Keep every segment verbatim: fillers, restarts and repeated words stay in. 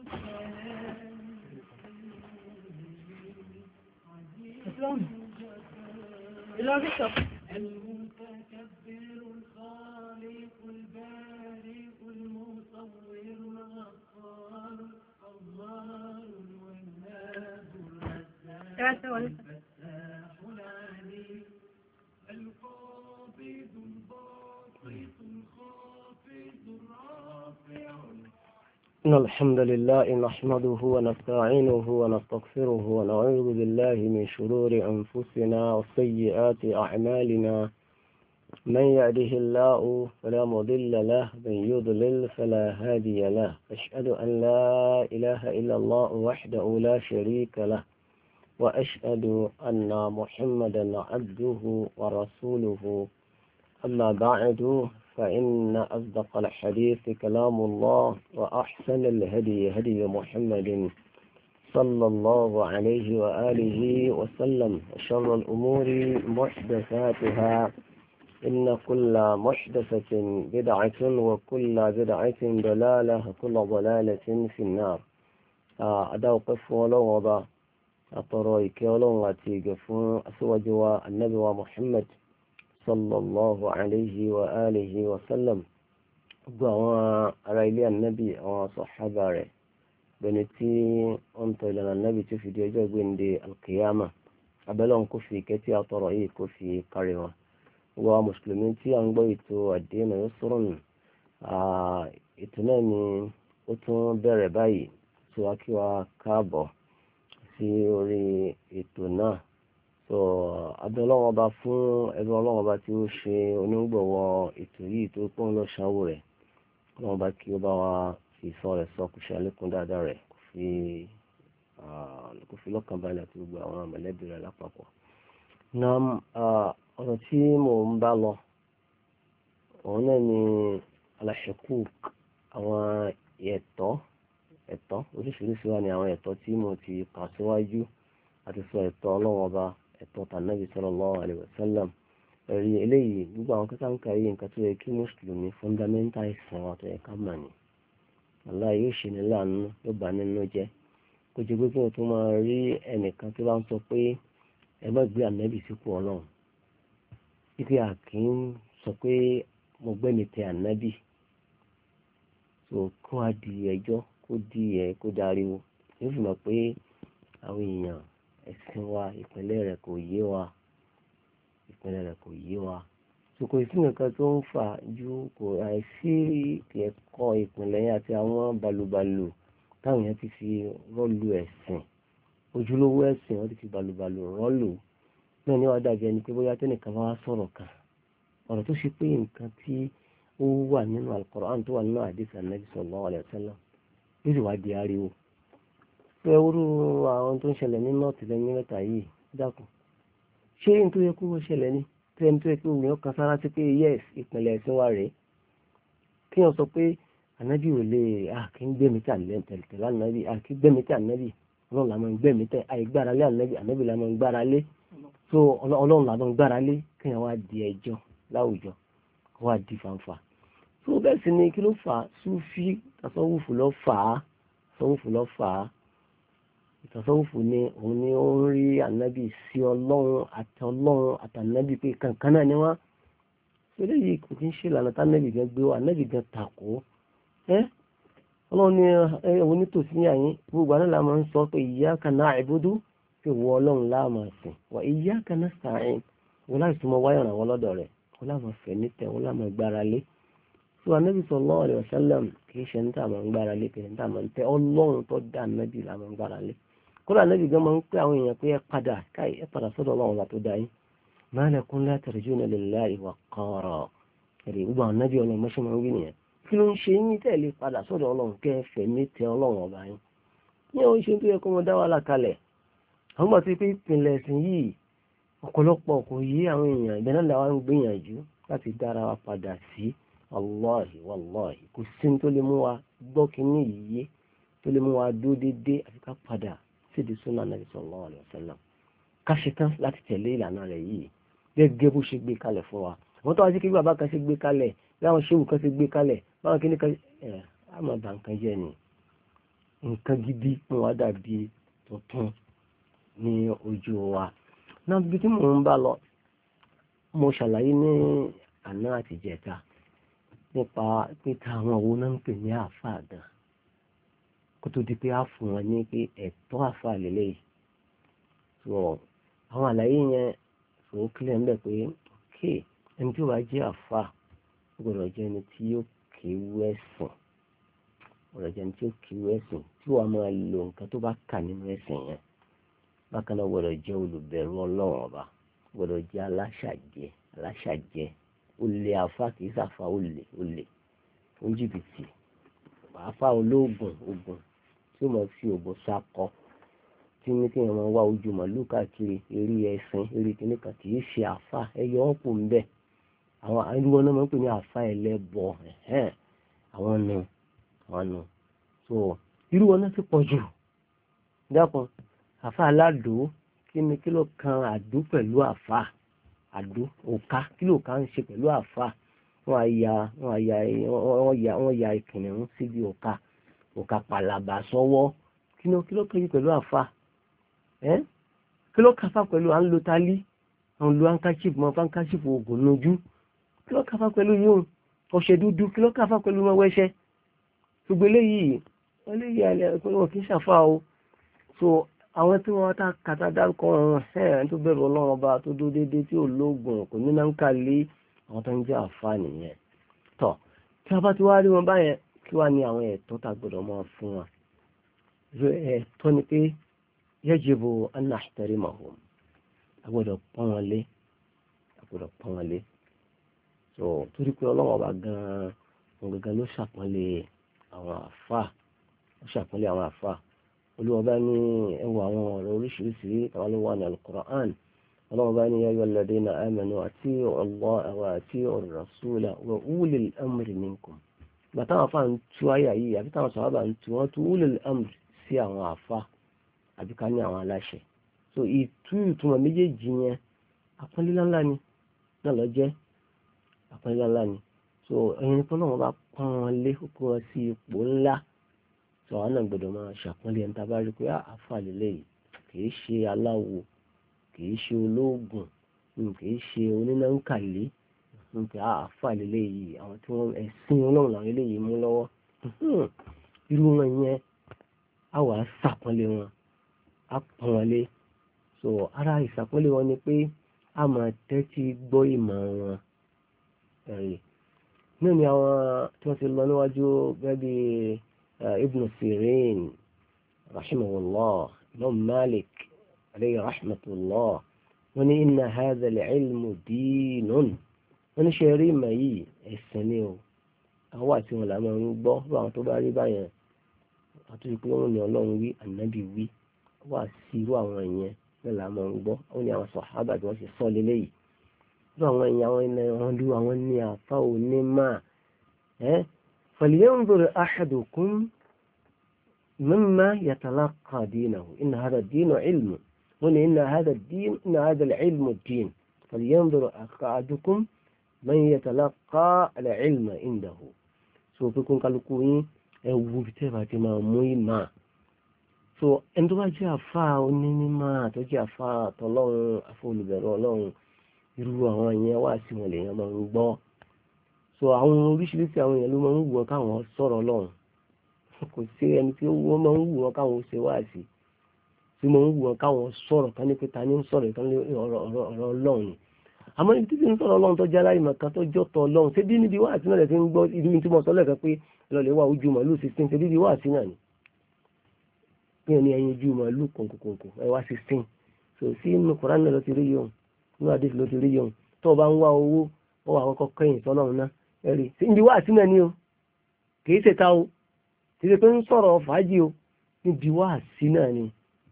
المتكبر الخالق البارئ المصور الغفار الله الوهاب الرزاق الفتاح العليم القابض الباسط الخافض الرافع. إن الحمد لله نحمده ونستعينه ونستغفره ونعوذ بالله من شرور أنفسنا وسيئات أعمالنا من يهده الله فلا مضل له من يضلل فلا هادي له أشهد أن لا إله إلا الله وحده لا شريك له وأشهد أن محمدا عبده ورسوله أما بعد فإن أصدق الحديث كلام الله وأحسن الهدي هدي محمد صلى الله عليه وآله وسلم وشر الأمور محدثاتها إن كل محدثة بدعة وكل بدعة ضلالة وكل ضلالة في النار. أدوقف ولو وضع أطرويك ولو واتيقفون أسوجوا النبي ومحمد صلى الله عليه وآله وسلم gbogbo ará ilé ànábì àwọn sọ̀hábà rẹ̀ bẹni tí ó ń tọ́ ìlànà ànábì tó fi di ọjọ́ ìgbéǹde alkiyama abẹ́lọ́n kò fi ìkẹ́tí àtọ̀rọ̀ yìí kò fi kárí wọn. gbogbo àwọn mùsùlùmí tí a ń gbọ́ ètò àdéhùn yóò sọ̀rọ̀ nù ètò náà ni ó tún bẹ̀rẹ̀ báyìí tí wàá kí wàá káàbọ̀ sí orí ètò náà. so abẹ́ ọlọ́wọ́n ọba fún ẹgbẹ́ ọlọ́wọ́n ọba tí ó ṣe onígbọ̀wọ́ ètò yìí tó pọ́n lọ ṣáwó rẹ̀ ọlọ́wọ́n ọba kí ó bá wa fi sọ rẹ̀ sọ kò ṣe àlékún dáadáa rẹ̀ kò fi kò fi lọ́kàn balẹ̀ àti gbogbo àwọn mọ̀lẹ́bí rẹ̀ lápapọ̀. na ọ̀rọ̀ tí mò ń bá lọ òun náà ni aláṣẹkù àwọn ẹ̀tọ́ ẹ̀tọ́ oríṣiríṣi wà ní àwọn ẹ̀tọ́ tí mo ti kà síwájú àti sọ ẹ̀tọ́ ọlọ́wọ́n ọba ẹ̀tọ́ tànàbí sallallahu alaihi wasallam ẹ̀rí eléyìí gbogbo àwọn kẹta ń ka yìí nǹkan tó yẹ kí mùsùlùmí fọ́ndámẹ́ntà ìsìn wa tó yẹ ká mà ní. Allah yóò ṣe ní láàánú yóò bá nínú jẹ́ kó jẹ́ pé kí wọ́n tún máa rí ẹnìkan tó bá ń sọ pé ẹ má gbé ànábì sípò ọlọ́run títí àkì ń sọ pé mo gbẹ́mi tẹ ànábì so kó wá di ẹjọ́ kó di ẹ̀ kó dariwo yóò fi mọ̀ pé àwọn èèyàn ẹ̀sìn wa ìpínlẹ̀ rẹ̀ kò yé wa ìpínlẹ̀ rẹ̀ kò yé wa sòkò ìsìn nǹkan tó ń fà ju kò àìsí ẹ̀kọ́ ìpínlẹ̀ yẹn àti àwọn balùbalù táwọn èèyàn ti fi rọ́ọ̀lù ẹ̀sìn ojúlówó ẹ̀sìn wọ́n ti fi balùbalù rọ́ọ̀lù náà ní wàá dàbí ẹni pé bóyá tẹ́nìkan bá wá sọ̀rọ̀ kan ọ̀rọ̀ tó ṣe pé nǹkan tí ó wà nínú Al-Qur'an tó wà nínú hadith Ànábì sallallahu alaihi wasallam yóò sì wá di ariwo pé orú àwọn tó ń ṣẹlẹ̀ ní nọ́ọ̀tì lẹ́yìn mẹ́ta yìí dákun ṣé n tó yẹ kó wọ́n ṣẹlẹ̀ ní tẹ́ni tó yẹ kó wọ́n kan sára sí pé yes ìpínlẹ̀ ẹ̀sìn wa rèé kí wọ́n sọ pé ànábì ò lè àkí ń gbẹ̀mí tà tẹ̀lẹ̀ ànábì àkí gbẹ̀mí tà ànábì ọlọ́run làwọn ń gbẹ̀mí tẹ̀ àìgbára lé ànábì ànábì làwọn ń gbára lé so ọlọ́run làwọn ń gbára lé kí wọ́n wá di ẹjọ́ láwùjọ kó wá di fanfa so bẹ́ẹ̀ sì ni kí ló fà á súfì tasọ́wùfù lọ́ fà á tasọ́wùfù lọ́ fà á ìtàsọ́wùfù ni òun ni ó ń rí ànábì sí ọlọ́run àti ọlọ́run àtànábì pé kankan náà ni wọ́n ṣe léyìí kò kí ń ṣe ìlànà tánábì gan gbé wa ànábì gan tàkó ẹ́ ọlọ́run ni òun nítòsí yàyín gbogbo àná la máa ń sọ pé iyyaka na'budu pé wọ ọlọ́run la máa sìn wa iyyaka nasta'in wọn láì súnmọ́ wáyà ràn wọ́n lọ́dọ̀ rẹ̀ wọn láwọn fẹ̀ nítẹ̀ wọn láwọn gbára lé so ànábì sallallahu alaihi wasallam kì í ṣe ní tàà máa ń gbára lé kì í ṣe ní tàà máa ń tẹ ọlọ́run tó dá ànábì la máa ń gbára lé kódà ànábì gan máa ń pé àwọn èèyàn pé ẹ padà káì ẹ padà sọ́dọ̀ ọlọ́run ọba tó dá yín ma lakum la tarjuna lillahi waqqara ẹ̀rì gbogbo àwọn ànábì ọlọ́run mọ́ṣẹ́ máa ń wí nìyẹn kí ló ń ṣe yín tẹ̀lé padà sọ́dọ̀ ọlọ́run kẹ́ ẹ fẹ̀mí tẹ ọlọ́run ọba yín ní àwọn iṣẹ́ tó yẹ kó wọn dá wàhálà kalẹ̀ àwọn gbà tó pé ìpìlẹ̀ ẹ̀sìn yìí ọ̀pọ̀lọpọ̀ kò yí àwọn èèyàn ìbẹ̀ náà làwọn ń gbìyànjú láti dára wa padà sí wàláhì wàláhì kò sí tó lè mú wa gbọ́ kínní yìí tó lè mú wa dó dédé àti ká padà sídi súnà nàbì sallallahu alaihi wasallam ká ṣe tán láti tẹ̀lé ìlànà rẹ̀ yìí gẹ́gẹ́ bó ṣe gbé kalẹ̀ fún wa àwọn tó wá sí kí bàbá kan ṣe gbé kalẹ̀ láwọn ṣéwù kan ṣe gbé kalẹ̀ báwọn kí ní kan ẹ̀ á máa bà nǹkan jẹ́ ni nǹkan gidi wọn wá dàbí tuntun ní ojú wa. náà bí tí mò ń bá lọ mo ṣàlàyé ní àná àti ìjẹta nípa pé táwọn owó náà ń pè ní àáfàá gan kó tó di pé á fún wọn ní pé ẹ̀tọ́ àáfàá lélẹ́yìí. so àwọn àlàyé yẹn so kílẹ̀ ń bẹ̀ pé ké ẹni tí ó bá jẹ́ àáfàá ó gbọ́dọ̀ jẹ́ ẹni tí yóò kéwú ẹ̀sìn gbọ́dọ̀ jẹ́ ẹni tí yóò kéwú ẹ̀sìn tí wàá máa lo nǹkan tó bá kà nínú ẹ̀sìn yẹn. bákan náà gbọ́dọ̀ jẹ́ olùbẹ̀rù Ọlọ́run ọba gbọ́dọ̀ jẹ́ aláṣàjẹ́ aláṣàjẹ́ olè àáfàá kìí ṣàfà olè olè fún jìbìtì àáfàá olóògùn ogun tí ó máa fi ògùn sakọ tí ní kí wọn wá ojú màlúù káàkiri eré ẹṣin eré kìnnìkan kìí ṣe àáfàá ẹyọ ọ̀pọ̀ ń bẹ̀. àwọn irúgbọ́n náà máa ń pè ní àáfàá ẹlẹ́bọ àwọn nù àwọn nù so irúgbọ́n náà ti pọ̀ jù dákun àáfàá aládùú kí ni kí ló kan àdú pẹ̀lú àáfàá àdó òka kí ló ká ń ṣe pẹ̀lú àáfàá wọ́n àyà wọ́n àyà wọ́n ya wọ́n ya ìkìnnìún síbi òka òka pàlàbà sọ́wọ́ kí ló kí ló kéyìí pẹ̀lú àáfàá ẹ́ kí ló káfà pẹ̀lú à ń lo tálí à ń lo handkerchief mọ́ handkerchief oògùn lójú kí ló káfà pẹ̀lú yóò ọṣẹ dúdú kí ló káfà pẹ̀lú wọn wẹ́ṣẹ́ gbogbo eléyìí eléyìí alẹ́ pé wọn kì í ṣàfà o. so àwọn tí wọ́n ta kàtà dárúkọ wọn ẹ̀ tó bẹ̀rù Ọlọ́run ọba tó dó déédéé tí ò lóògùn kò ní náà ń kà lé àwọn tó ń jẹ́ àfáà nìyẹn. tọ́ tí a bá ti wá rí wọn báyẹn kí wá ní àwọn ẹ̀tọ́ tá gbọ́dọ̀ máa fún wọn. ẹ̀tọ́ ni pé yajibu an nahtarimahum a gbọ́dọ̀ pọ́n wọn lé a gbọ́dọ̀ pọ́n wọn lé. so torí pé Ọlọ́run ọba gan-an òun gangan ló ṣàpọ́nlé àwọn àfáà ó ṣàpọ́nlé àwọn àfáà. olúwa bá ní ẹwà àwọn ọ̀rọ̀ oríṣiríṣi àwọn ló wà ní al-Qur'an. ọlọ́wọ́ bá ní ya ayyuhal ladhina amanu ati'u Allaha wa ati'u ar-rasula wa ulil amri minkum. ìgbà táwọn afá ń tú àyà yìí àbí táwọn sàhábà ń tú wọ́n tú ulil amri sí àwọn afá àbí ká ní àwọn aláṣẹ. so ìtú ìtumọ̀ méjèèjì yẹn àpọ́nlé ńlá ni náà lọ jẹ́ àpọ́nlé ńlá ni. so ẹ̀yin tó lọ́wọ́ bá pọ́n wọn lé kókó wọn sí ipò ńlá sọ àwọn náà gbọ́dọ̀ máa ṣàpọ́nlé ẹni tá a bá rí pé àáfàá lélẹ́yìí kìí ṣe aláwo kìí ṣe olóògùn kìí ṣe onínàǹkàlé nǹkan àáfàá lélẹ́yìí àwọn tí wọ́n ẹ̀sìn Ọlọ́run làwọn eléyìí mú lọ́wọ́ irú wọn yẹn á wàá ṣàpọ́nlé wọn á pọ́n wọn lé. so ara ìṣàpọ́nlé wọn ni pé a máa tẹ́tí gbọ́ ìmọ̀ wọn ẹ̀rí náà ni àwọn tí wọ́n ti lọ níwájú gẹ́gẹ́ bíi ابن سيرين رحمه الله الإمام مالك عليه رحمة الله وني إن هذا العلم دين وني شيرين ما يي السنيو هو أسمع لما نبغى بعض تباري باين أتذكرون يا الله وي النبي وي هو أسيروا وين لما نبغى وني àwọn sàhábà tí wọ́n ṣe sọ lélẹ́yìí àwọn èèyàn àwọn ènìyàn wọn lù àwọn ní àfa òní máa ẹ́ فلينظر أحدكم مما يتلقى دينه إن هذا الدين علم هنا إن هذا الدين إن هذا العلم الدين فلينظر أحدكم من يتلقى العلم عنده سو بيكون قالوا ẹwù bìtẹ́bà ti máa mú ìmá so ẹni tó bá jẹ́ àfá onímọ̀ tó jẹ́ àfá tọ́lọ́run àfọlùbẹ̀rẹ̀ Ọlọ́run irú àwọn ìyẹn wà sí wọn lèèyàn máa ń gbọ́ so àwọn oríṣiríṣi àwọn èèyàn ló máa ń wù wọn káwọn sọ̀rọ̀ Ọlọ́run kò sí ẹni tí wọ́n máa ń wù wọn káwọn ṣe wá sí tí máa ń wù wọn káwọn sọ̀rọ̀ kan ní pé ta ní ń sọ̀rọ̀ ìkan lé ọ̀rọ̀ Ọlọ́run ni àmọ́ ibi títí ń sọ̀rọ̀ Ọlọ́run tó jẹ́ aláìmọ̀ kan tó jọ́ tọ̀ Ọlọ́run ṣé bí níbi wá àti náà lè fi ń gbọ́ ìlú tí mo sọ lẹ́ẹ̀kan pé lọ́lẹ̀ wà ojú màálù sixteen ṣe bí wá àti náà ni bí ẹni ẹyin ojú màálù kòǹkòǹkò ẹ wá sixteen so sí inú Kùránì náà lọ ti rí yòun inú àdéhùn ló ti rí yòun tó o bá ń wá owó ó wà kọ́kọ́ kẹ́yìn sọ́lọ́run náà ẹ rí sí ibi wá àti náà ni o kìí ṣe ta o kìí ṣe pé ń sọ̀rọ̀ fàájì o níbi wá àti náà ni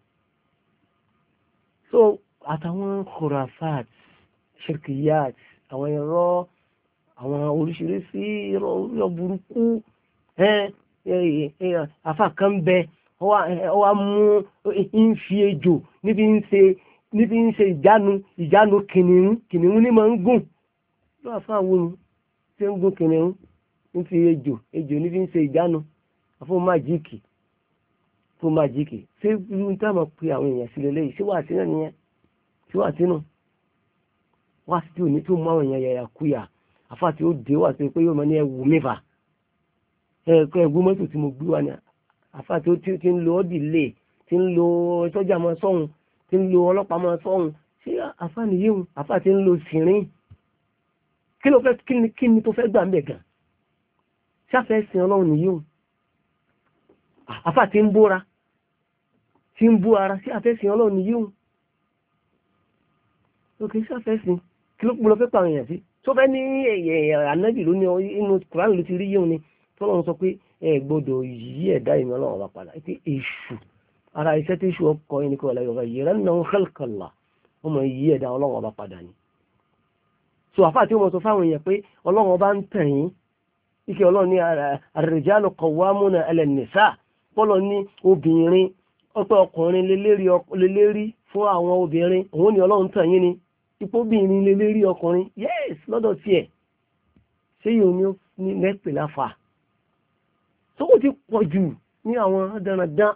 so àtàwọn khurafat shirkiyat àwọn ẹ̀rọ àwọn oríṣiríṣi ìrọ̀ burúkú afá kan bẹ ọwá mú ń fi ejò níbi ń ṣe níbi ń ṣe ìjánu ìjánu kìnìún kìnìún ní máa ń gùn ló afá wo ni tí ń gùn kìnìún ń fi ejò ejò níbi ń ṣe ìjánu afọ́ májíìkì tó májíìkì ṣé irú tá máa pe àwọn èèyàn sí lélẹ́yìí ṣé wà sí náà nìyẹn ṣé wà sínú wá sí òní tó mú àwọn èèyàn yàyà kúyà àfa tí ó dé wà sí pé yóò máa ní ẹwù mẹ́fà ẹ̀kọ́ ẹ̀gbọ́n mọ́tò tí mo gbé wá ní àfa tí ó ti ń lo ọ́dìlé tí ń lo sọ́jà máa sọ́hun tí ń lo ọlọ́pàá máa sọ́hun ṣé àfa nìyí hùn àfa tí ń lo sìnrín kí ló fẹ́ kí ni kí ni tó fẹ́ gbà ń bẹ̀ gan ṣáfẹ́ sin ọlọ́run nìyí hùn àfa tí ń bóra tí ń bú ara sí àfẹ́ sin ọlọ́run nìyí hùn òkè ṣáfẹ́ sin kí ló gbọ́dọ̀ fẹ́ pàwọn èèyàn sí tó fẹ́ ní ẹ̀yẹ ànábì ló ní inú Kùránì ló ti rí yíhun ni tọ́lọ́run sọ pé ẹ gbọ́dọ̀ yí ẹ̀dá ìmọ̀ ọlọ́run ọba padà pé èṣù ara iṣẹ́ tí èṣù ọkọ̀ yìí ní kí wọ́n láyọ̀ ọba yìí rẹ̀ náà khalqallah wọ́n mọ̀ yí ẹ̀dá ọlọ́run ọba padà ni. so àfáà tí wọ́n sọ fáwọn èèyàn pé ọlọ́run ọba ń tàn yín ike ọlọ́run ní ar-rijalu qawwamuna ala an-nisa bọ́lọ̀ ní obìnrin ọpẹ́ ọkùnrin lélẹ́rí fún àwọn obìnrin òun ni ọlọ́run tàn yín ni ipò obìnrin lélẹ́rí ọkùnrin yes lọ́dọ̀ tiẹ̀ ṣé yóò ní lẹ́pẹ̀ láfà tó kò ti pọ̀ jù ní àwọn dandan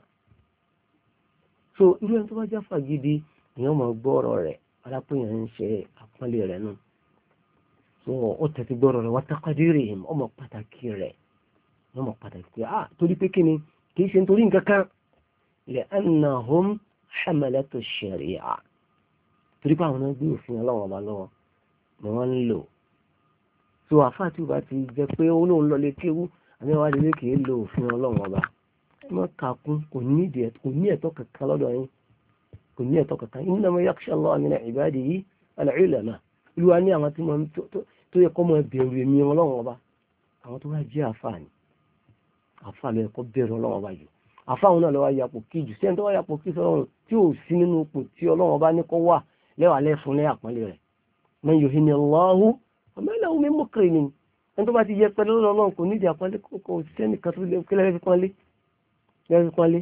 so irú ẹni tó bá jáfà gidi èèyàn máa gbọ́ ọ̀rọ̀ rẹ̀ alápèyàn ń ṣe àpọ́nlé rẹ̀ nù so ó tẹ̀sí gbọ́rọ̀ rẹ̀ wá tákàdérè ọmọ pàtàkì rẹ̀ ọmọ pàtàkì pé ah torí pé kí ni kì í ṣe nítorí nǹkan kan li'annahum hamalatu shari'a torí pé àwọn náà gbé òfin ọlọ́wọ́ ọba lọ́wọ́ ni wọ́n ń lò so àfáà tí ó bá ti jẹ pé ó lóun lọ lé kéwú àmì ìwà lè kì í lo òfin ọlọ́wọ́ ọba ẹ má kàkún kò ní ẹ̀tọ́ kankan lọ́dọ̀ yín kò ní ẹ̀tọ́ kankan innama yakhsha Allaha min ibadihi al-ulama olúwa ní àwọn tí wọ́n tó yẹ kọ́ mọ́ bẹ̀rù èmi ọlọ́wọ́ ọba àwọn tó wá jẹ́ àfáà ni àfáà lọ ẹ̀kọ́ bẹ̀rù ọlọ́wọ́ ọba jù àfáà wọn náà lọ́wọ́ yapò kí jù sẹ́ni tó wá yapò kí sọ́run tí ò sí nínú ipò tí ọlọ́wọ́ ọba ní kọ́ wà lẹ́wà lẹ́fun lẹ́ àpọ́nlé rẹ̀ man yuhini Allahu wa ma lahu min mukrimin ẹni tó bá ti yẹ pẹ̀lú ọlọ́run kò nídìí àpọ́nlé kò sẹ́nìkan tó kílẹ̀ fi pọ́nlé lẹ́fi pọ́nlé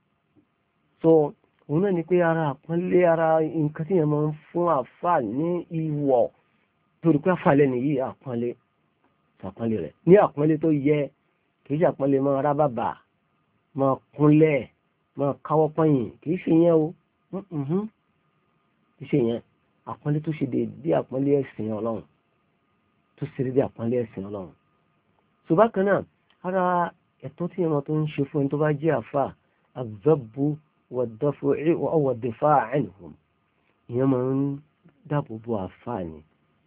so òun náà ni pé ara àpọ́nlé ara nǹkan tí yẹn máa ń fún àfáà ní ìwọ̀ torí pé àfàlẹ́ nìyí àpọ́nlé àpọ́nlé rẹ̀ ní àpọ́nlé tó yẹ kì í ṣe àpọ́nlé máa rá bàbà máa kúnlẹ̀ máa káwọ́ pọ́yìn kì í ṣe yẹn o kì í ṣe yẹn àpọ́nlé tó ṣe déédé àpọ́nlé ẹ̀sìn ọlọ́run tó ṣe déédé àpọ́nlé ẹ̀sìn ọlọ́run so bákan náà ara ẹ̀tọ́ tí ẹ̀mọ́ tó ń ṣe fún ẹni tó bá jẹ́ àfà az-zabbu wad-daf'u wad-difa'u anhum ìyẹn máa ń dáàbò bo àfà ni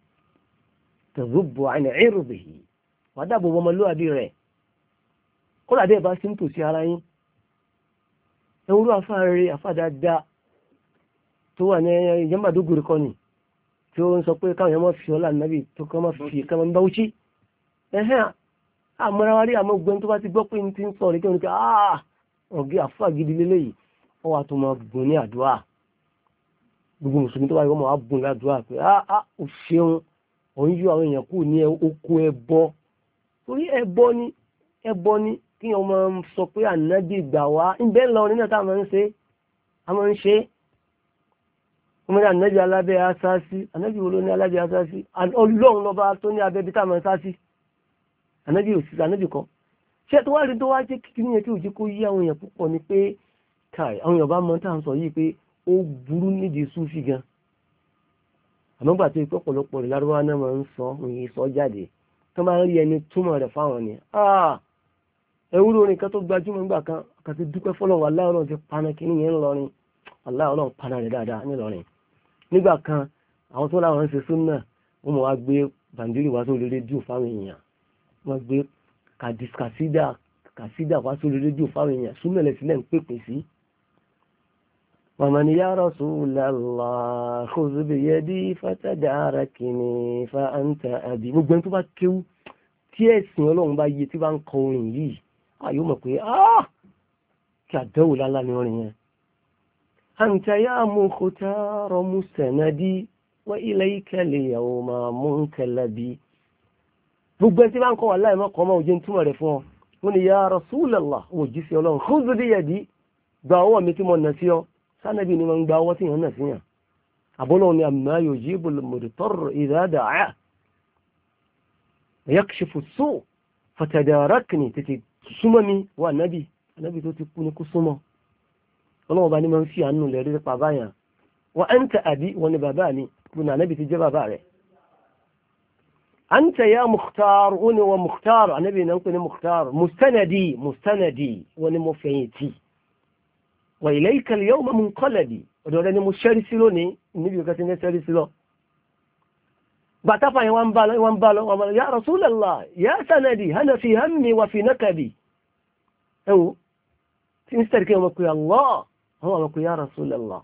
tazubbu an 'irdihi wà dáàbò bo ọmọlúwàbí rẹ̀ kó làdé bá sí ń tòsí ara yín ẹwúrú àfà rẹ̀ àfà dáadáa tó wà ní ìjọba dógùrì kan ni tí ó ń sọ pé káwọn èèyàn fi ọlá nàbì tó kọ́ máa fi kọ́ máa ń bá wúchí ẹ̀hẹ́n àmọ́rawárí àmọ́ gbẹ́ni tó bá ti gbọ́ pé ní ti ń sọ̀rọ̀ kí wọ́n ní ká áà ọ̀gẹ́ àfáà gidi lélẹ́yìí wọ́n wá tó máa bùn ní àdúrà gbogbo mùsùlùmí tó wáyé wọ́n máa bùn ládùúrà pé áà ó ṣeun òun yọ àwọn èèyàn kù ní oko ẹbọ torí ẹbọ ni ẹbọ ni kí wọ́n máa sọ pé ànábì gbà wá ń bẹ́ẹ̀ lọ nínú táwọn máa ń ṣe àwọn ń ṣe ọmọ ní ànábì alábẹ́ asásí ànábì wo ló ní alábẹ́ asásí ọlọ́run lọ́ba tó ní abẹ́bí táwọn asásí ànábì òsì ànábì kan ṣé tó wá rí tó wá jẹ́ kíkiri yẹn tí ò jẹ́ kó yí àwọn èèyàn púpọ̀ ni pé káì àwọn èèyàn bá mọ tá à ń sọ yìí pé ó burú nídìí súfì gan àmọ́gbà tó ipò ọ̀pọ̀lọpọ̀ rẹ̀ lárúbáwá náà máa ń sọ òyìn sọ jáde tó máa ń rí ẹni túmọ̀ rẹ̀ fáwọn ni ẹwúrò orin kan tó gbajúmọ̀ nígbà kan kàti dúpẹ́ fọlọ́wọ́ aláwọ̀ ti paná kí nìyẹn ńlọrin aláwọ̀ paná rẹ̀ dáadáa nílọrin nígbà kan àwọn tó láwọn ń ṣe súnà wọ́n mọ̀ wá gbé bàndírì wá sórí rédíò fáwọn èèyàn wọ́n gbé kàdískàsídà kàsídà wá sórí rédíò fáwọn èèyàn súnà lẹ́sílẹ̀ ń pèpè sí. ومن يا رسول الله خذ بيدي فتداركني فأنت أبي gbogbo ẹni tó bá kéwú tí ẹ̀sìn ọlọ́run bá yé tí bá ń kọ orin yìí ayò mọ̀ pé ah kí àdẹ́wò lálá ní orin yẹn. أنت يا مختار مسندي وإليك اليوم منقلبي gbogbo ẹni tí bá ń kọ́ wà láì mọ́ kọ́ ọmọ òjò ń túmọ̀ rẹ̀ fún ọ wọ́n ni ya Rasulallah òjì sí ọlọ́run khudh biyadi gba ọwọ́ mi tí mo nà sí ọ sánàbí ni wọ́n gba ọwọ́ tí yàn nà sí yàn àbọ́lọ́ ni amma yujibul mudtarra idha da'a yakshifu as-su' fatadarakni tètè súnmọ́ mi wà nábì nábì tó ti kú ní kú súnmọ́ ọlọ́wọ́ bá ní máa ń fi àánú lẹ̀ rí pa báyàn wa anta abi wọn ni bàbá mi gbọ́nà anábì ti jẹ́ bàbá rẹ̀ anta ya mukhtar wọn ni wọn mukhtar anábì náà ń pè ní mukhtar mustanadi mustanadi wọn ni mo fẹ̀yìn tì wa ilayka al-yawma munqaladi ọ̀dọ̀ rẹ̀ ni mo ṣẹ́rí sí lónìí níbi ìkẹtì ní ṣẹ́rí sí lọ bàtàfà yẹn wọ́n bá lọ wọ́n bá lọ wọ́n bá lọ ya rasulallah ya sanadi hana fi hammi wa fi nakabi ẹwọ tí ń sẹ́rí kí wọ́n pe Allah àwọn ọmọ pe ya rasulallah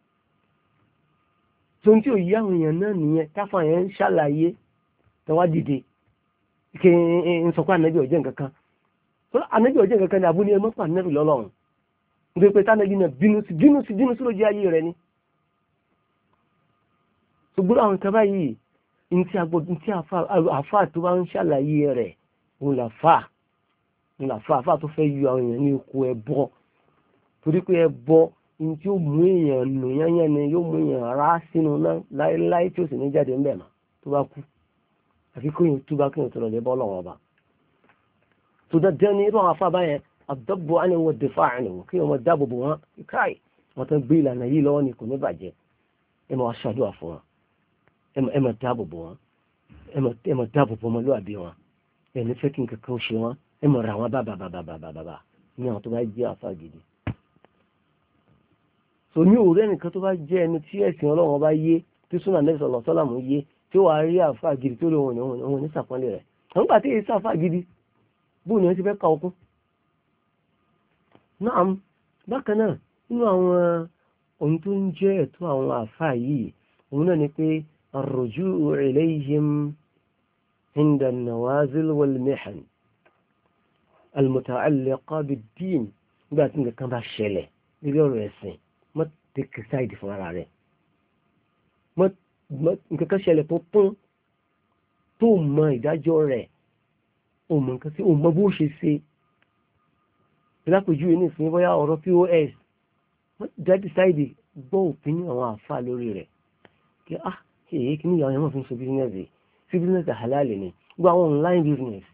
tó ń tí ò yá àwọn èèyàn náà nìyẹn táfà yẹn ń ṣàlàyé tẹwàá dìde kí n sọ pé ànábì ọjọ́ nǹkan kan ànábì ọjọ́ nǹkan kan ní abúlé ẹmọ́ pà nẹ́bì lọ́lọ́run nítorí pé tánàbí náà bínú sí bínú sí bínú sí ló jẹ́ ayé rẹ̀ ni ṣùgbọ́n àwọn ìkẹfà yìí ní tí àfà tó bá ń ṣàlàyé rẹ̀ òun làfà òun làfà àfà tó fẹ́ yọ àwọn èèyàn ní oko ẹbọ torí pé ẹbọ ní tí ó mú èèyàn nù yányán ni yóò mú èèyàn rá sínú náà láéláé tí ó sì ní jáde ńbẹ̀ mà tó bá kú àfi kóyìn tó bá kéèyàn tó lọ lè bọ́ lọ́wọ́ ọba tó dandan ní irú àwọn afá báyẹn àdọ́bọ̀ á ní wọ́n dẹ̀fà ànìwò kí wọ́n dáàbò bò wọ́n káì wọ́n tó gbé ìlànà yìí lọ́wọ́ ni kò ní bàjẹ́ ẹ máa ṣàdúrà fún wọn ẹ máa dáàbò bò wọn ẹ máa dáàbò bò ọmọlúwàbí wọn ẹ ní fẹ́ kí n kankan ṣe wọn ẹ máa ra wọn bàbàbàbàbàbà ní àwọn tó bá jẹ́ àfá gidi so ní òwúrọ̀ ẹnìkan tó bá jẹ́ ẹni tí ẹ̀sìn ọlọ́run bá yé tí súnà nẹ́bí sọ̀lọ̀ sọ́làmù yé tí ó wà rí àfá gidi tó lè wọn òun ní sàpọ́nlé rẹ̀ àwọn gbà tí èyí sáfá gidi bóun ni wọ́n ti fẹ́ ka okun náà bákan náà nínú àwọn ohun tó ń jẹ́ ẹ̀tọ́ àwọn àfá yìí òun náà ni pé ar-ruju'u ilayhim inda an-nawazil wal-mihan al-muta'alliqa bid-din nígbà tí nǹkan bá ṣẹlẹ̀ nílé ọ̀rọ̀ ẹ̀sìn mọ́ take side fún ara rẹ̀ mọ́ nǹkan kan ṣẹlẹ̀ tó tún tó mọ ìdájọ́ rẹ̀ o mọ nǹkan sí o mọ bó ṣe ṣe ìlápẹ̀jú ní ìsinmi bóyá ọ̀rọ̀ pos mọ́ jáde side gbọ́ òpin àwọn àfà lórí rẹ̀ kí ah èyí kí ní ìyàwó ẹ̀mọ́ fi ń ṣe business sí business àhàlálẹ̀ ni gbọ́ àwọn online business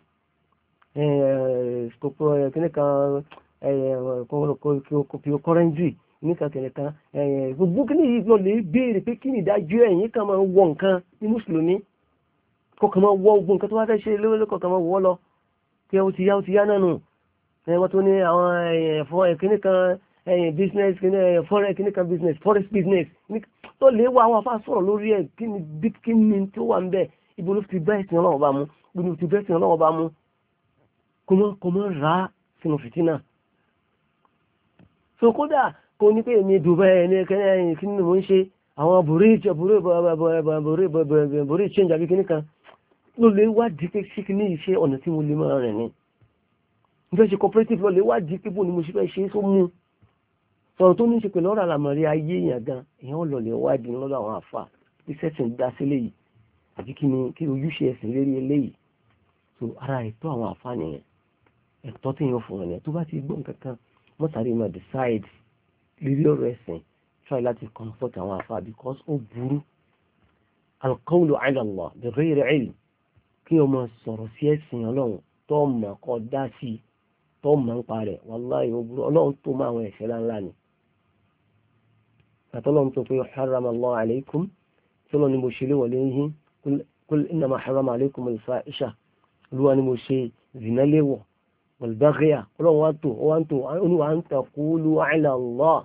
kìnnìkan cryptocurrency níkan kìnnìkan gbogbo kí ní yìí lọ lè béèrè pé kí ní ìdájọ́ ẹ̀yìn kan máa wọ nǹkan ní mùsùlùmí kọkàn máa wọ ogun nǹkan tó bá fẹ́ ṣe lówó kọkàn máa wọ́ lọ kí ó ti yá ó ti yá náà nù wọ́n tó ní àwọn ẹ̀fọ́ kìnnìkan business kìnnìkan business forest business tó lè wá àwọn afá sọ̀rọ̀ lórí ẹ̀ kí ni tó wà ń bẹ̀ ibo ló ti bá ẹ̀sìn ọlọ́wọ́ bá mú ibo ló ti bá ẹ̀sìn ọlọ́wọ́ bá mú kò mọ́ rà sínú fìtínà so kódà kò ní pé èmi Dubai ẹni kẹ́ni kí ni mo ń ṣe àwọn bùrí bùrí change àbí kíní kan ló lè wádìí pé sí kí ní iṣẹ́ ọ̀nà tí mo lè máa rìn ní nígbà ṣe cooperative lọ lè wádìí pé bó ni mo ṣe fẹ́ ṣe tó mú sọ̀rọ̀ tó ní ṣe pẹ̀lú ọ̀rọ̀ àlàmọ̀rí ayé èèyàn gan èèyàn lọ lè wádìí lọ́dọ̀ àwọn àfà iṣẹ́ tí ń dá sí léyìí àbí kí ni kí ojúṣe ẹ̀sìn lérí eléyìí so ara ẹ̀tọ́ àwọn àfà nìyẹn ẹ̀tọ́ tí yóò fún ẹ̀ tó bá ti gbọ́ nǹkan kan mọ́tàrí máa decide lórí ọ̀rọ̀ ẹ̀sìn try láti comfort àwọn àfà because ó burú al-qawlu ala Allah bi ghayri ilm kí o máa sọ̀rọ̀ sí ẹ̀sìn ọlọ́run tó mọ̀ kọ́ dá sí tó mọ̀ ń parẹ̀ wallahi ó burú ọlọ́run tó máa àwọn ẹ̀ṣẹ̀ láńlá ni àtọ́lọ́run tó pé harrama Allah alaykum tí ọlọ́run ni mo ṣe léwọ̀ lẹ́yìn kul innama harrama alaykum al-fahisha olúwa ni mo ṣe zina léwọ̀ wal-baghya ọlọ́run wá tó wá tó wa an taqulu ala Allah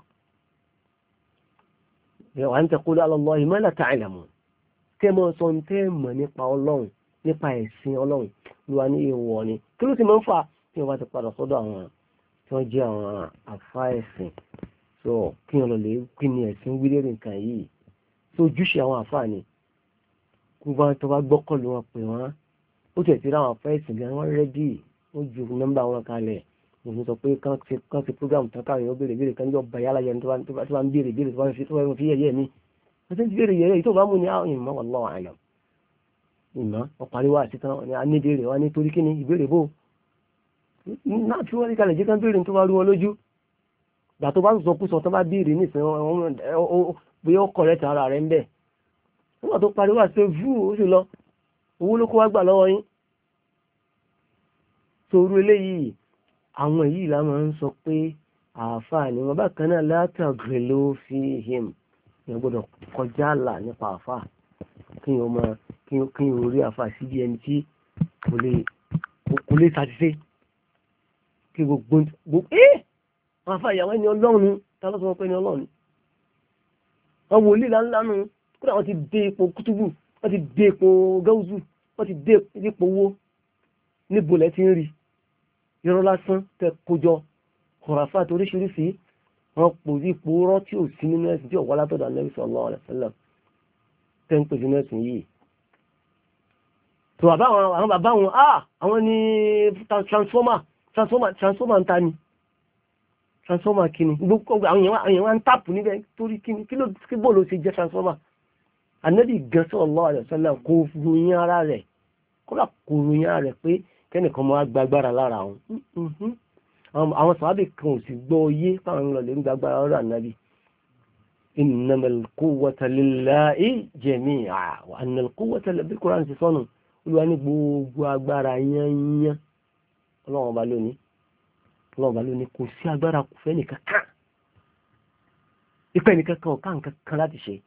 wa an taqulu ala Allah ma la ta'lamun kẹ́ mọ́ sọ ń tẹ́ mọ̀ nípa ọlọ́run nípa ẹ̀sìn ọlọ́run ló wà ní èèwọ̀ ni kí ló ti máa ń fà kí wọ́n bá ti padà sọ́dọ̀ àwọn tí wọ́n jẹ́ àwọn àfá ẹ̀sìn so kí wọ́n lọ lè kí ni ẹ̀sìn wílérì nǹkan yìí tó ojúṣe àwọn àfá ni kí wọ́n tó bá gbọ́kọ̀ ló wọn pè wọ́n ó tẹ̀ sí ráwọn àfá ẹ̀sìn gan wọ́n rẹ́dì ó ju nọ́mbà wọn kalẹ̀ òun sọ pé kán ti program tán káwọn yóò béèrè béèrè kan yóò bá yálà yẹn tó bá ń béèrè béèrè tó bá fi yẹ̀yẹ́ mi wọ́n ti ń béèrè yẹ̀yẹ́ yìí tó bá mú ni àwọn ìmọ̀ wallahu a'lam ìmọ̀ ọ̀pàríwá àti tán ní aníbèrè wá ní torí kí ni ìbéèrè bó náà tí wọ́n rí kalẹ̀ jẹ́ kán béèrè tó bá rú wọn lójú gbà tó bá ń sọ kú sọ tán bá béèrè nísìn pé ó kọ̀rẹ́ tà ara rẹ̀ ń bẹ̀ nígbà tó pariwo àti fú ó sì lọ owó ló kó wá gbà lọ́wọ́ yín torú eléyìí àwọn èyí la máa ń sọ pé àáfàá ni wọn bákan náà látàgbé ló fi him yẹn gbọ́dọ̀ kọjá àlà nípa àáfàá kí yẹn máa kí yẹn orí àáfàá síbi ẹni tí kò lè kò lè ṣàtìsẹ́ kí gbogbo gbogbo ẹ́ wọn àáfàá ìyàwó ẹni ọlọ́run ta ló sọ wọn pé ẹni ọlọ́run wọn wòlíì láńlánú kódà wọn ti dé ipò kútùbù wọn ti dé ipò gáúzù wọn ti dé ipò owó níbo lẹ ti ń rí irọ́ lásán tẹ kójọ kọ̀ràfà toríṣiríṣi wọn pò sí ipò rọ́ tí ò sí nínú ẹ̀sìn tí ò wá látọ̀dọ̀ Ànábì sallallahu alaihi wasallam tẹ́ ń pè sínú ẹ̀sìn yìí. tó bàbá àwọn àwọn bàbá wọn ah àwọn ní transformer transformer transformer ń ta ni transformer kí ni gbogbo àwọn èèyàn wá ń tàpù níbẹ̀ torí kí ni kí ló kí bó ló ṣe jẹ́ transformer. Ànábì gan sallallahu alaihi wasallam kò ròyìn ara rẹ̀ kódà kò ròyìn ara rẹ̀ pé kẹ́nìkan máa gbàgbára lára àwọn àwọn sàábì kan ò sì gbọ́ oyé fáwọn ìlọ̀lẹ̀ ń gbàgbára ọ̀rọ̀ Ànábì. innamal quwwata lillahi jami'a wa annal quwwata bí Kùránì ti sọ́nù Olúwa ní gbogbo agbára yányán Ọlọ́run ọba lónìí Ọlọ́run ọba lónìí kò sí agbára kò fẹ́ nìkan kan ìpẹ́ nìkan kan ọ̀ká nǹkan kan láti ṣe.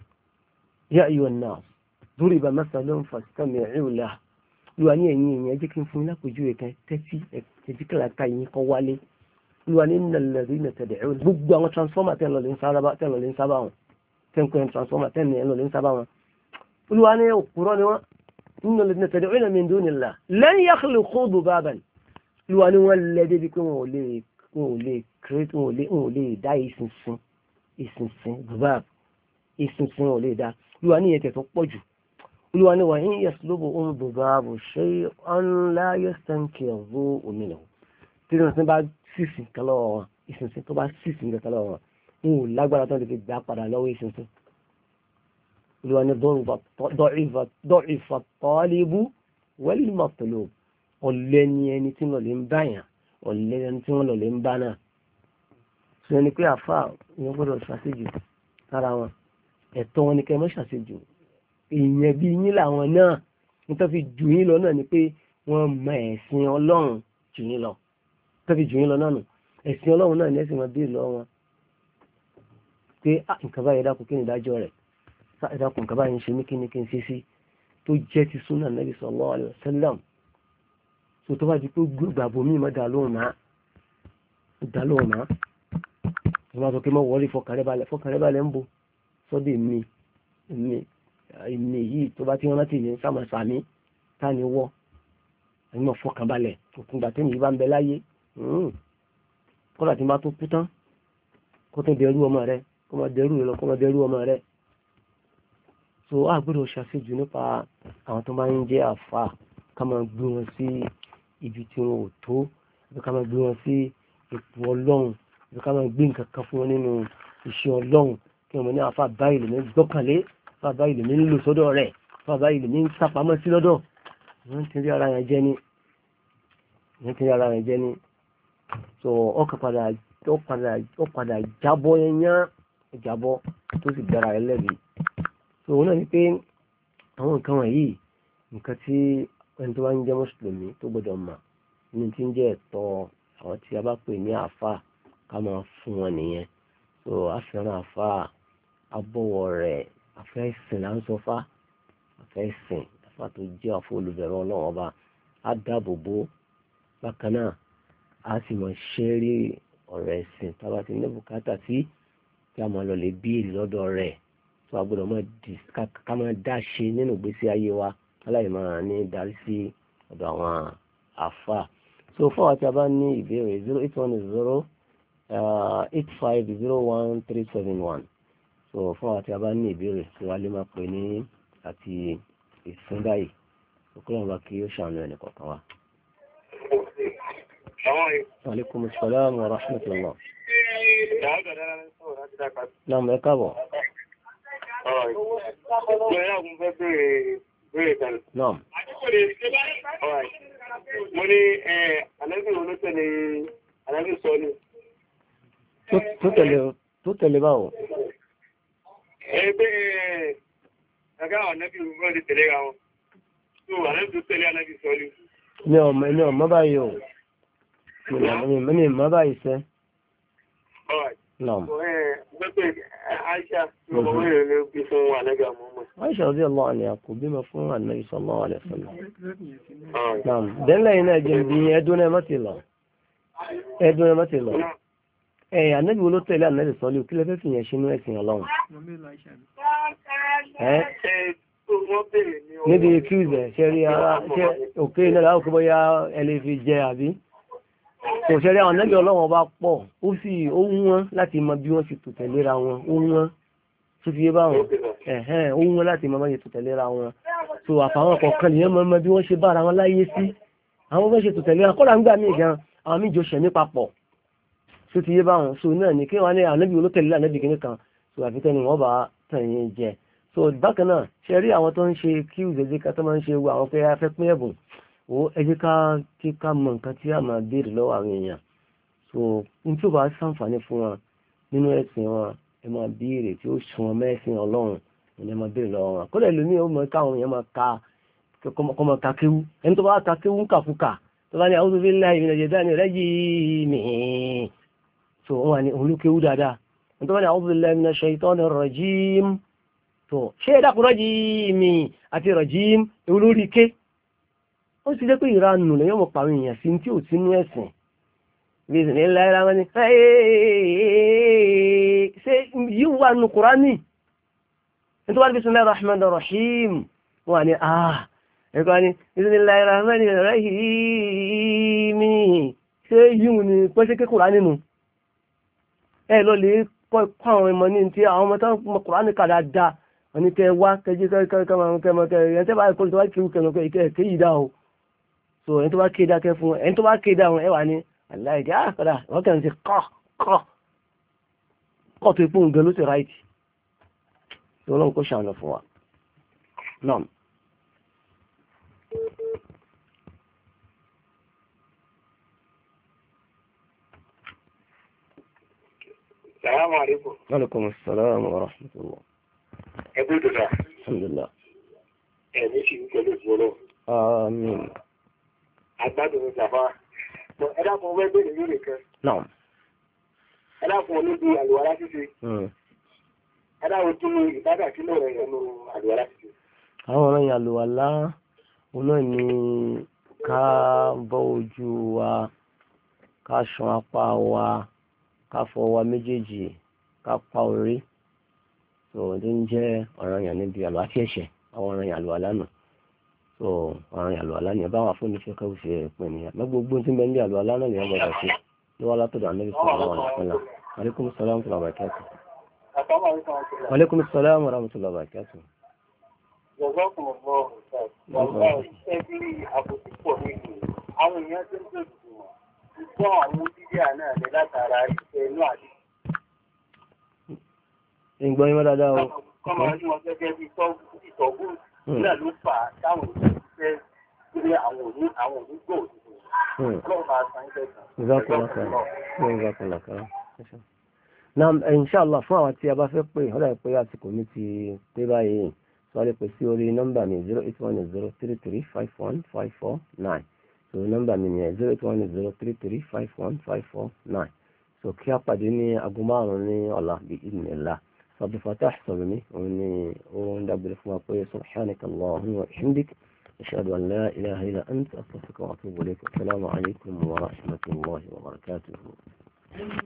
ya ayyuhan nas duriba masalun fastami'u lahu Olúwa ní ẹ̀yìn èèyàn jẹ́ kí n fún lápòjú rẹ̀ kan tẹ́tí ẹ̀jíkàlá ká yín kọ́ wálé. Olúwa ní innal ladhina tad'un gbogbo àwọn transformer tẹ́ lọ lè ń sábà wọn tẹ́ ń pè ní transformer tẹ́ ń lọ lè ń sábà wọn. Olúwa ní òpùrọ́ ni wọ́n innal ladhina tad'una min dunillah lan yakhluqu dhubaban. Olúwa ní wọ́n lẹ́ débi pé wọn ò lè wọn ò lè create wọn ò lè wọn ò lè dá ìsinsin ìsinsin dhubab ìsinsin wọn ò lè dá. Olúwa ní ìyẹn tẹ̀ tó pọ̀ jù. Olúwa ní wa in yaslubuhum dhubabu shay'an la yastankizuhu minhu. Tí wọ́n ti bá sísìn kan lọ́wọ́ wọn ìsinsin tó bá sísìn kan lọ́wọ́ wọn wọn ò lágbára tó lè fi gbà padà lọ́wọ́ ìsinsin. Olúwa ní du'ifa at-talibu wal-matlub. Ọ̀lẹ ni ẹni tí wọ́n lè ń báyàn ọ̀lẹ ẹni tí wọ́n lọ lè ń bá náà. Sọ ẹni pé àfà ìyẹn gbọ́dọ̀ ṣàṣejù sára wọn ẹ̀tọ́ wọn ni kẹ́ mọ́ ṣàṣejù. Èèyàn bí yín làwọn náà nítorí fi jù yín lọ náà ni pé wọ́n mọ ẹ̀sìn Ọlọ́run jù yín lọ tó fi jù yín lọ náà nù ẹ̀sìn Ọlọ́run náà ní ẹ̀sìn wọn bí lọ wọn pé nǹkan báyìí dákun kí ni ìdájọ́ rẹ̀ dákun nǹkan báyìí ń ṣe mí kí ni kí n ṣe sí tó jẹ́ ti súnà Nabi sallallahu alaihi wasallam tó tó bá di pé gbàgbọ́ mi máa dà lóhùn náà dà lóhùn náà wọ́n máa sọ pé mọ́ wọlé fọkànrẹ́balẹ̀ fọkànrẹ́balẹ̀ ń bo sọ́dọ̀ èmi èmi ìní yìí tó bá tí wọ́n láti ní sáàmà sàmí táni wọ́ ẹni mọ̀ fọkànbalẹ̀ òkúngbà tí ní ìbá ń bẹ láyé kọ́lá tí má tó kú tán kó tó dẹrú ọmọ rẹ kó má dẹrú rẹ lọ kó má dẹrú ọmọ rẹ. So a gbọ́dọ̀ ṣàṣejù nípa àwọn tó bá ń jẹ́ àfà ká máa gbé wọn sí ibi tí wọn ò tó àbí ká máa gbé wọn sí ipò Ọlọ́run àbí ká máa gbé nǹkan kan fún wọn nínú iṣẹ́ Ọlọ́run kí wọn ní àfà báyìí lè ní gbọ́kànlé bàbá ilẹ̀ mi ń lò sọ́dọ̀ rẹ̀ bàbá ilẹ̀ mi ń sápamọ́ sí lọ́dọ̀ wọ́n ti rí ara yẹn jẹ́ ní wọ́n ti rí ara yẹn jẹ́ ní so ọkọ̀ padà ó padà ó padà jábọ́ yẹn yán jábọ́ tó sì dára rẹ̀ lẹ́bi so òun náà ni pé àwọn nǹkan wọ̀nyí nǹkan tí ẹni tó bá ń jẹ́ mùsùlùmí tó gbọ́dọ̀ mọ̀ ní ti ń jẹ́ ẹ̀tọ́ àwọn tí a bá pè ní àfà ká máa fún wọn nìyẹn so a fẹ́ràn àfà abọ́wọ̀ rẹ̀ afẹ́ ìsìn là ń sọ fá afẹ́ ìsìn afá tó jẹ́ àfọ olùbẹ̀rù Ọlọ́run ọba á dáàbò bò bákan náà á sì mọ̀ ṣẹ́rí ọ̀rọ̀ ẹ̀sìn tábà ti ní bùkátà sí kí a máa lọ lè bíìrì lọ́dọ̀ rẹ̀ tó a gbọ́dọ̀ máa di ká máa dá ṣe nínú ìgbésí ayé wa aláì máa ní darí sí ọ̀dọ̀ àwọn àfà. so fún àwọn tí a bá ní ìbéèrè zero eight one zero eight five zero one three seven one so fún àwọn tí a bá ní ìbéèrè tí wàá lè máa pè ní àti ìsìn báyìí òkúrò wa kí ó ṣàánú ẹnì kọ̀ọ̀kan wa. Alaikum assalam wa rahmatullah. Naam, ẹ káàbọ̀. Naam. Mo ní ànábì wo ló tẹ̀lé ànábì sọ ni. Tó tẹ̀lé báwo? Ẹgbẹ́ ẹ̀gá ànábì wọ́n ti tẹ̀lé ra wọn. Tó ànábì tó tẹ̀lé ànábì sọ ni. Mi ò mọ̀ báyìí o. Mi ò mọ̀ báyìí sẹ́. Naam. Aisha ọmọ rẹ̀ ló bí fún ànábì Muhammad. Aisha radiyallahu anha kò bímọ fún ànábì sallallahu alaihi wasallam. Naam. Dẹ́nlẹ̀ yìí náà jẹ́ bí ẹdún náà mọ́tì lọ. Ẹdún náà mọ́tì lọ. Ẹ ànábì wo ló tẹ̀lé ànábì sọ́lé kí lẹ fẹ́ fi yẹn ṣe inú ẹ̀sìn Ọlọ́run. Ẹ níbi kíùzẹ̀ ṣe rí ara ṣe òkè náà láwọn kó bóyá ẹ lè fi jẹ àbí. Kò ṣe rí àwọn ànábì Ọlọ́run ọba pọ̀ ó sì ó wọ́n láti mọ bí wọ́n ṣe tò tẹ̀léra wọn ó wọ́n tó fi yé báwọn ẹ̀hẹ́n ó wọ́n láti mọ bí wọ́n ṣe tò tẹ̀léra wọn tó àfàwọn kọ̀ọ̀kan nìyẹn mọ bí wọ́n ṣe bára wọn láyé sí àwọn bọ́ ṣe tò tẹ̀léra kọ́lá ń gbà mí gan àwọn míì jọ ṣẹ̀mí papọ̀ tó ti yé báwọn so náà ní kí wọ́n ní ànábì olótẹ̀lé ànábì kìíní kan so àfikẹ́ ni wọ́n bá tàn yín jẹ so bákan náà ṣe rí àwọn tó ń ṣe kí òjèjì ká tó máa ń ṣe wo àwọn pé a fẹ́ pín ẹ̀bùn ó ẹ jẹ́ ká kí ká mọ nǹkan tí a máa béèrè lọ́wọ́ àwọn èèyàn so n tí ó bá ṣàǹfààní fún wọn nínú ẹ̀sìn wọn ẹ máa béèrè tí ó sùn wọn mẹ́sìn Ọlọ́run ẹ máa béèrè lọ́wọ́ wọn kódà lómi ó mọ káwọn èèyàn máa ka kọ́ máa ka kéwú ẹni tó bá ka kéwú kàfúkà tó bá ní a'udhu billahi minash shaitani rajim so wọn wà ní olúkéwú dáadáa ẹni tó bá ní a'udhu billahi minash shaitani rajim so ṣé ẹ̀dá kúrọ́ jí mi àti rajim olórí ké ó sì jẹ́ pé ìranù lẹ́yìn ọmọ pàwọn èèyàn sí tí ò sínú ẹ̀sìn bíi ní láìra wọn ni ṣe yíò wà nù Kùránì ní tó wá bismillahir rahmanir rahim wà ní àà ẹ̀kọ́ ni bismillahir rahmanir rahim ṣe yíò ní pẹ́ṣẹ́kẹ́ Kùránì nù ẹ lọ lè kọ́ àwọn ọmọ ní tí àwọn ọmọ tó mọ Kùránì kà dáadáa wọn ni kẹ wá kẹjí kẹmọkẹ tó bá kọ́ tó bá kí kẹmọkẹ yìí dá o so ẹni tó bá kéda kẹ fún ẹni tó bá kéda wọn ẹ wà ní aláìdí àkọ́dá wọ́n kàn sí kọ́ kọ́ kọ́ tó ipò nǹkan ló ti ráìtì tí wọ́n kó ṣàánú fún wa náà. Salamu alaikum. Wa alaikum assalam wa rahmatullah. Ẹgbẹ́ ìdọ̀dà. Alhamdulillah. Ẹ̀mí ṣì ń pẹ̀lú ìgbọ́lọ́. Àmín. Àgbàdo ní Jàfá. Ẹ̀dá kan wẹ́ bẹ́ẹ̀ lórí kan. Náà. Ẹ̀dá kan olóbi àlùwàlá ṣíṣe. Ẹ̀dá kan tó ìbádà kí ló rẹ̀ yẹnu àlùwàlá ṣíṣe. Àwọn ọ̀rọ̀ yẹn àlùwàlá òun náà ni ká bọ́ ojú wa, ká ṣan apá wa, ká fọ wa méjèèjì, ká pa orí. So tó ń jẹ́ ọ̀rọ̀ yẹn níbi àlùwàlá tí ẹ̀ṣẹ̀ àwọn ọ̀rọ̀ yẹn àlùwàlá náà. So ọ̀rọ̀ yẹn àlùwàlá ni ẹ bá wà fún ìfẹ́ kẹ́wù ṣe pè ní ẹ̀ gbogbo tí ń bẹ ní àlùwàlá náà lèyàn gbọdọ̀ sí ní wọ́n látọ̀dọ̀ ànábì sallallahu alaihi wasallam. Alaikum salaam wa rahmatullahi wa barakatuh. Alaikum salaam wa rahmatullahi wa barakatuh. Àwọn èèyàn tó ń tó ìgbìmọ̀ ìgbọ́ àwọn dídíà náà ní látara ìfẹ́ inú àdí. Ìgbọ́ yín mọ́ dáadáa o. Kọ́mọ ní wọn gẹ́gẹ́ bí ìtọ́gù náà ló fà á táwọn òṣìṣẹ́ sílé àwọn òní àwọn òní gbò òṣìṣẹ́. Ọlọ́run máa san ilé kan. Ìzákùnlákàrá. Naam, inshallah fún àwọn tí a bá fẹ́ pè ọ̀dà pé àsìkò mi ti pé báyìí sọ lè pè sí orí nọ́mbà mi zero eight one zero three three five one five four nine. So nọ́mbà mi ni zero eight one zero three three five one five four nine. So kí a pàdé ní aago márùn-ún ní ọ̀la bí idhnillah. Abdul Fattah Salami òun ni ó ń dábìlì fún wa pé subhanaka Allahumma wa bihamdik ashhadu an la ilaha illa anta astaghfiruka wa atubu ilayk. Assalamu alaikum wa rahmatullahi wa barakatuh.